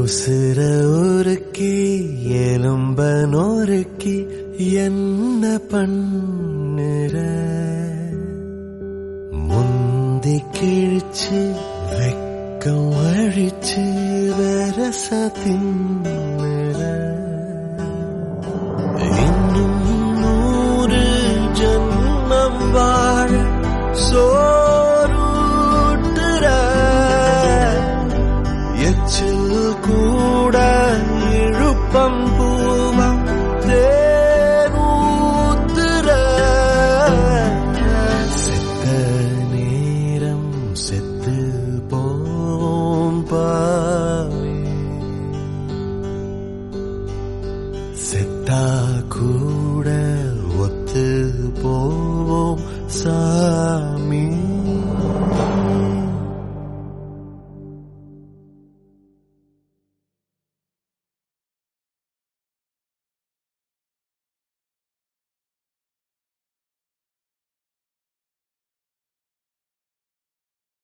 உசுர உருக்கி எலும்ப நொறுக்கி என்ன பண்ணுற, முந்தி கிழிச்சு வெக்கம் அழிச்சு வரச தின்னுற. இன்னும் 100 ஜன்மம் வாழ சோறுட்டுற, எச்சில் கூட இழுப்பம் பூவா தேனூத்துற. செத்த நேரம் செத்து போம் பாவே, செத்தா கூட